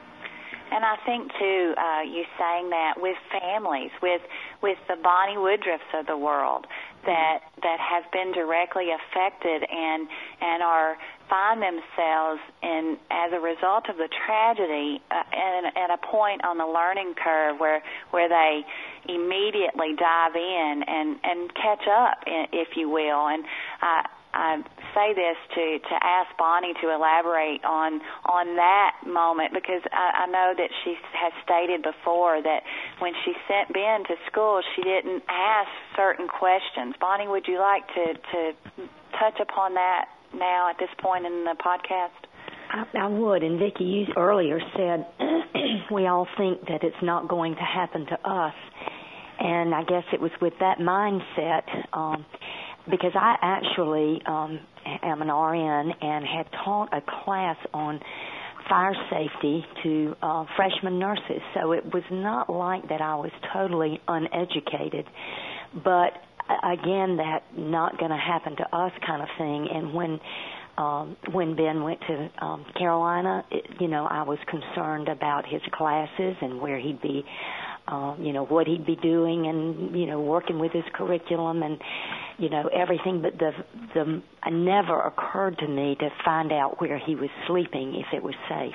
And I think, too, uh, you saying that with families, with with the Bonnie Woodruffs of the world, that that have been directly affected and and are find themselves in as a result of the tragedy uh, at, at a point on the learning curve where where they immediately dive in and and catch up, if you will. And uh, I say this to, to ask Bonnie to elaborate on on that moment, because I, I know that she has stated before that when she sent Ben to school, she didn't ask certain questions. Bonnie, would you like to, to touch upon that now at this point in the podcast? I, I would. And Vicki, you earlier said we all think that it's not going to happen to us. And I guess it was with that mindset, um, because I actually um, am an R N and had taught a class on fire safety to uh, freshman nurses. So it was not like that I was totally uneducated. But again, that not going to happen to us kind of thing. And when um, when Ben went to um, Carolina, it, you know, I was concerned about his classes and where he'd be, uh, you know, what he'd be doing, and you know, working with his curriculum and you know everything. But the the it never occurred to me to find out where he was sleeping, if it was safe.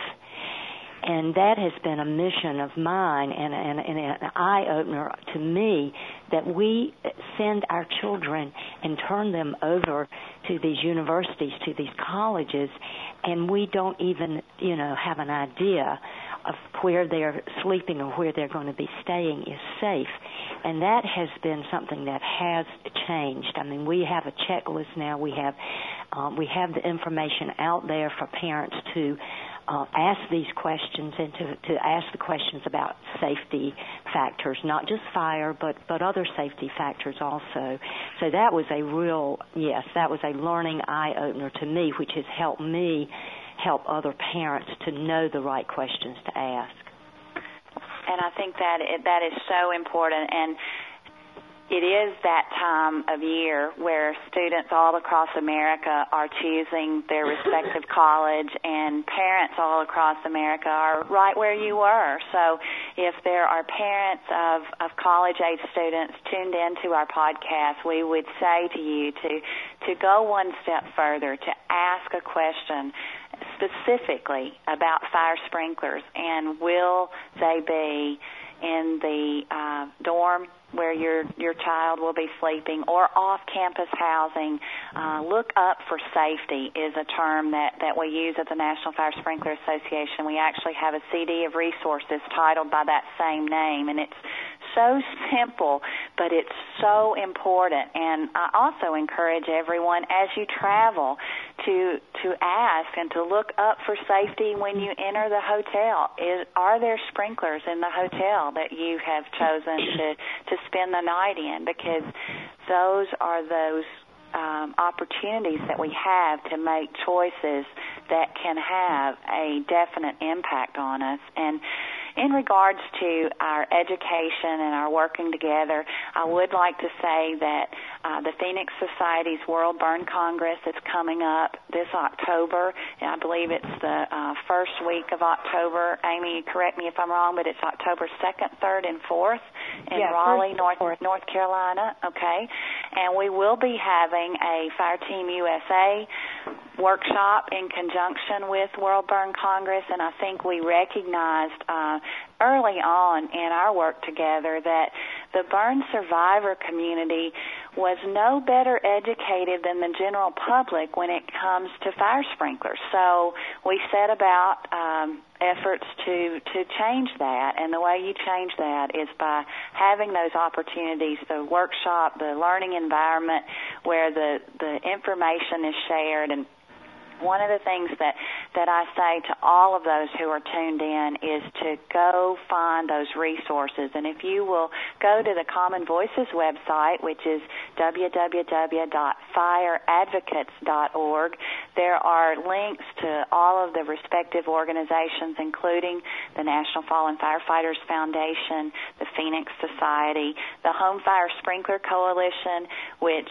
And that has been a mission of mine and, and, and an eye-opener to me, that we send our children and turn them over to these universities, to these colleges, and we don't even, you know, have an idea of where they're sleeping or where they're going to be staying is safe. And that has been something that has changed. I mean, we have a checklist now. We have, um, we have the information out there for parents to Uh, ask these questions and to, to ask the questions about safety factors, not just fire, but, but other safety factors also. So that was a real, yes, that was a learning eye-opener to me, which has helped me help other parents to know the right questions to ask. And I think that it, that is so important. And it is that time of year where students all across America are choosing their respective college, and parents all across America are right where you were. So if there are parents of, of college-age students tuned into our podcast, we would say to you to, to go one step further, to ask a question specifically about fire sprinklers, and will they be in the uh, dorm where your your child will be sleeping, or off-campus housing. Uh, look up for safety is a term that, that we use at the National Fire Sprinkler Association. We actually have a C D of resources titled by that same name, and it's so simple, but it's so important. And I also encourage everyone, as you travel, to to ask and to look up for safety when you enter the hotel. Is, are there sprinklers in the hotel that you have chosen to, to spend the night in? Because those are those um, opportunities that we have to make choices that can have a definite impact on us. And in regards to our education and our working together, I would like to say that uh, the Phoenix Society's World Burn Congress is coming up this October. I believe it's the uh, first week of October. Amy, correct me if I'm wrong, but it's October second, third, and fourth in yeah, Raleigh, North, North Carolina. Okay. And we will be having a Fire Team U S A workshop in conjunction with World Burn Congress, and I think we recognized uh, early on in our work together that the burn survivor community was no better educated than the general public when it comes to fire sprinklers. So we set about um, efforts to, to change that, and the way you change that is by having those opportunities, the workshop, the learning environment where the, the information is shared. And one of the things that, that I say to all of those who are tuned in is to go find those resources. And if you will go to the Common Voices website, which is w w w dot fire advocates dot org, there are links to all of the respective organizations, including the National Fallen Firefighters Foundation, the Phoenix Society, the Home Fire Sprinkler Coalition, which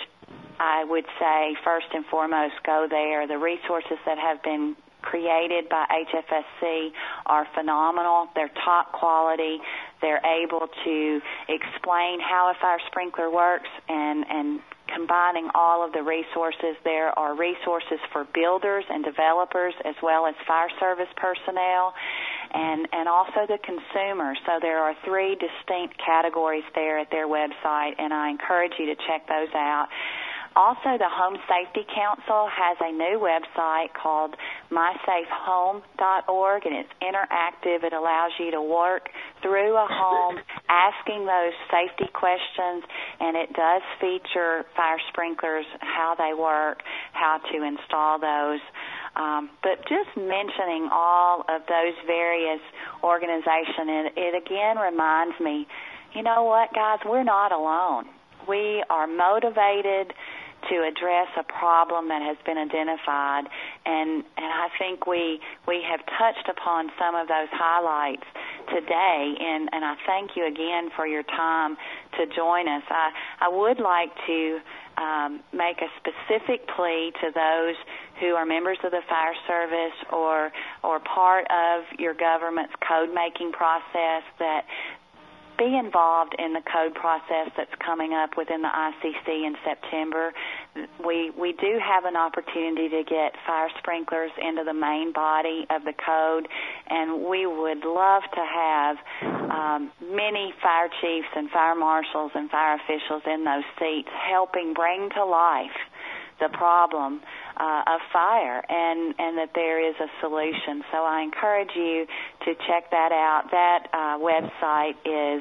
I would say, first and foremost, go there. The resources that have been created by H F S C are phenomenal. They're top quality. They're able to explain how a fire sprinkler works and, and combining all of the resources. There are resources for builders and developers as well as fire service personnel and, and also the consumer. So there are three distinct categories there at their website, and I encourage you to check those out. Also, the Home Safety Council has a new website called my safe home dot org, and it's interactive. It allows you to work through a home asking those safety questions, and it does feature fire sprinklers, how they work, how to install those. Um, but just mentioning all of those various organizations, it, it again reminds me, you know what, guys, we're not alone. We are motivated to address a problem that has been identified, and and I think we we have touched upon some of those highlights today, and, and I thank you again for your time to join us. I, I would like to um, make a specific plea to those who are members of the fire service or or part of your government's code-making process that be involved in the code process that's coming up within the I C C in September. We we do have an opportunity to get fire sprinklers into the main body of the code, and we would love to have um, many fire chiefs and fire marshals and fire officials in those seats helping bring to life the problem uh, of fire, and, and that there is a solution. So I encourage you to check that out. That uh, website is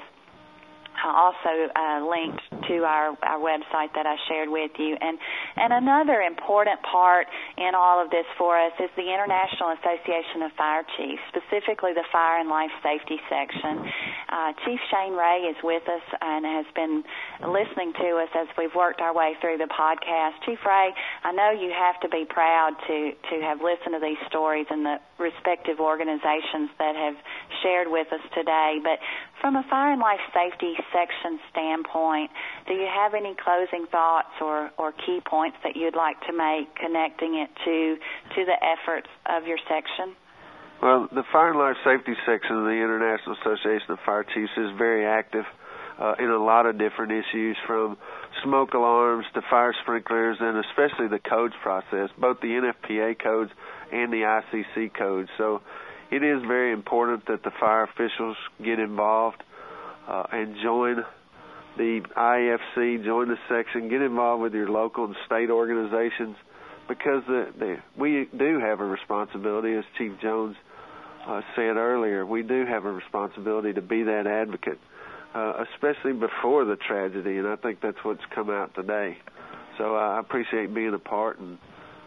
also uh, linked to our, our website that I shared with you. And, and another important part in all of this for us is the International Association of Fire Chiefs, specifically the Fire and Life Safety section. Uh, Chief Shane Ray is with us and has been listening to us as we've worked our way through the podcast. Chief Ray, I know you have to be proud to, to have listened to these stories and the respective organizations that have shared with us today, but from a Fire and Life Safety section standpoint, do you have any closing thoughts or, or key points that you'd like to make connecting it to to the efforts of your section? Well, the Fire and Life Safety section of the International Association of Fire Chiefs is very active uh, in a lot of different issues, from smoke alarms to fire sprinklers, and especially the codes process, both the N F P A codes and the I C C codes. So it is very important that the fire officials get involved uh, and join the I A F C, join the section, get involved with your local and state organizations, because the, the, we do have a responsibility, as Chief Jones uh, said earlier. We do have a responsibility to be that advocate, uh, especially before the tragedy, and I think that's what's come out today. So I appreciate being a part and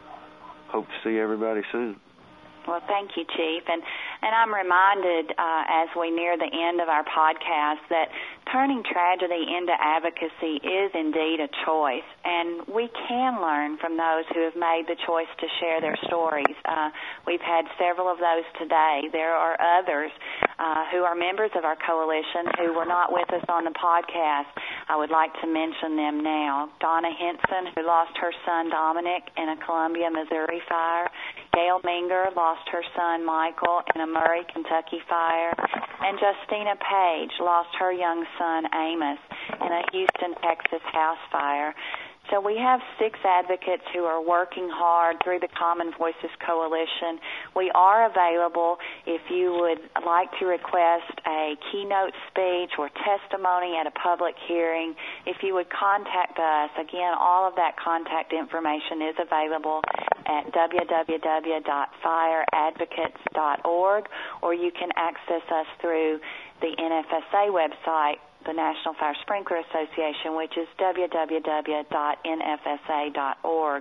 hope to see everybody soon. Well, thank you, Chief. And, and I'm reminded uh, as we near the end of our podcast that turning tragedy into advocacy is indeed a choice, and we can learn from those who have made the choice to share their stories. Uh, we've had several of those today. There are others uh, who are members of our coalition who were not with us on the podcast. I would like to mention them now. Donna Henson, who lost her son Dominic in a Columbia, Missouri fire. Gail Minger lost her son Michael in a Murray, Kentucky fire. And Justina Page lost her young son Amos in a Houston, Texas house fire. So we have six advocates who are working hard through the Common Voices Coalition. We are available if you would like to request a keynote speech or testimony at a public hearing. If you would contact us, again, all of that contact information is available at w w w dot fire advocates dot org, or you can access us through the N F S A website, the National Fire Sprinkler Association, which is w w w dot n f s a dot org.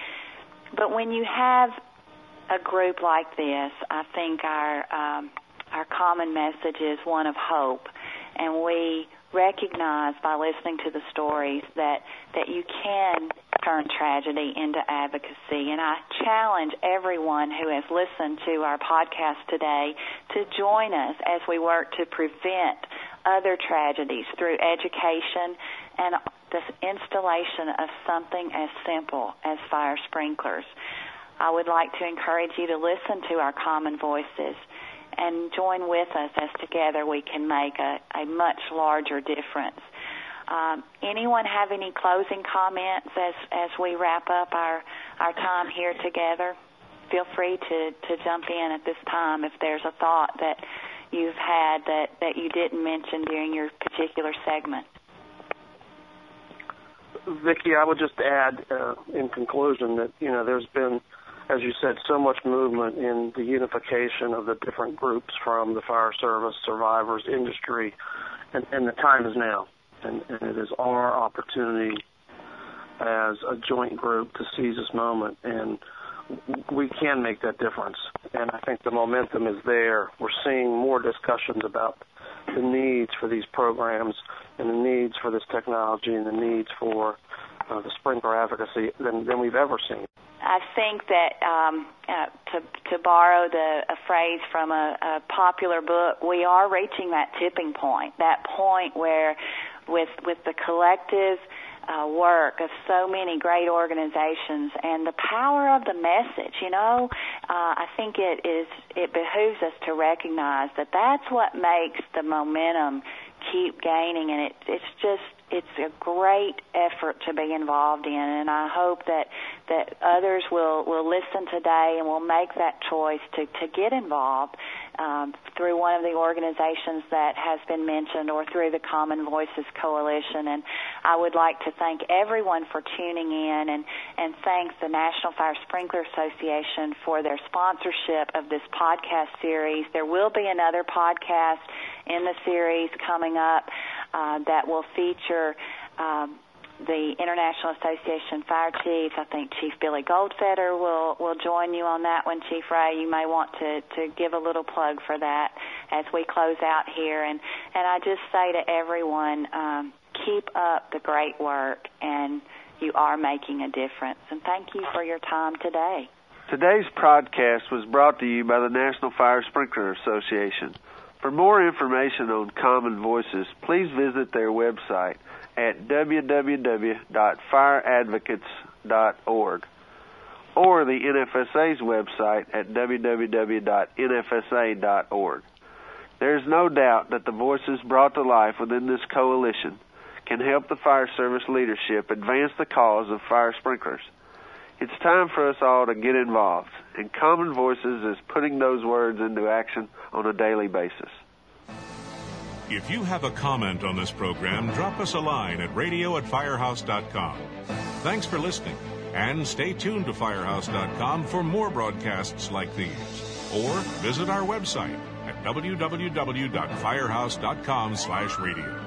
But when you have a group like this, I think our um, our common message is one of hope, and we recognize by listening to the stories that that you can turn tragedy into advocacy. And I challenge everyone who has listened to our podcast today to join us as we work to prevent other tragedies through education and the installation of something as simple as fire sprinklers. I would like to encourage you to listen to our common voices and join with us as together we can make a, a much larger difference. Um, anyone have any closing comments as, as we wrap up our, our time here together? Feel free to, to jump in at this time if there's a thought that you've had that, that you didn't mention during your particular segment. Vicki, I would just add uh, in conclusion that, you know, there's been, as you said, so much movement in the unification of the different groups from the fire service, survivors, industry, and, and the time is now. And, and it is our opportunity as a joint group to seize this moment, and we can make that difference. And I think the momentum is there. We're seeing more discussions about the needs for these programs and the needs for this technology and the needs for uh, the sprinkler advocacy than, than we've ever seen. I think that um, uh, to, to borrow the, a phrase from a, a popular book, we are reaching that tipping point, that point where with with the collective uh, work of so many great organizations and the power of the message, you know, uh, I think it is it behooves us to recognize that that's what makes the momentum keep gaining, and it, it's just it's a great effort to be involved in, and I hope that that others will, will listen today and will make that choice to, to get involved um, through one of the organizations that has been mentioned or through the Common Voices Coalition. And I would like to thank everyone for tuning in and, and thank the National Fire Sprinkler Association for their sponsorship of this podcast series. There will be another podcast in the series coming up uh, that will feature um, the International Association Fire Chiefs. I think Chief Billy Goldfeder will, will join you on that one, Chief Ray. You may want to, to give a little plug for that as we close out here. And, and I just say to everyone, um, keep up the great work, and you are making a difference. And thank you for your time today. Today's podcast was brought to you by the National Fire Sprinkler Association. For more information on Common Voices, please visit their website at w w w dot fire advocates dot org or the N F S A's website at w w w dot n f s a dot org. There is no doubt that the voices brought to life within this coalition can help the fire service leadership advance the cause of fire sprinklers. It's time for us all to get involved, and Common Voices is putting those words into action on a daily basis. If you have a comment on this program, drop us a line at radio at firehouse dot com. Thanks for listening, and stay tuned to firehouse dot com for more broadcasts like these. Or visit our website at w w w dot firehouse dot com slash radio.